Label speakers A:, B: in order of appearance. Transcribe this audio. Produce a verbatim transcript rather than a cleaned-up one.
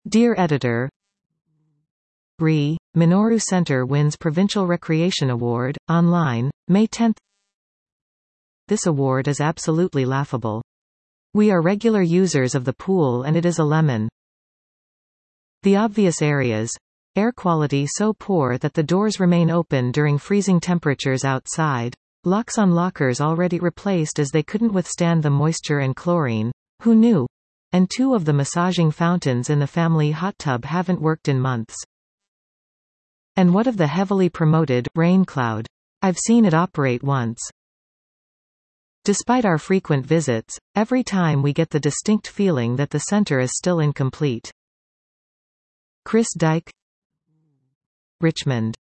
A: Dear Editor, R I, Minoru Center wins Provincial Recreation Award, online, May tenth. This award is absolutely laughable. We are regular users of the pool and it is a lemon. The obvious areas. Air quality so poor that the doors remain open during freezing temperatures outside. Locks on lockers already replaced as they couldn't withstand the moisture and chlorine. Who knew? And two of the massaging fountains in the family hot tub haven't worked in months. And what of the heavily promoted rain cloud? I've seen it operate once. Despite our frequent visits, every time we get the distinct feeling that the center is still incomplete. Chris Dyke, Richmond.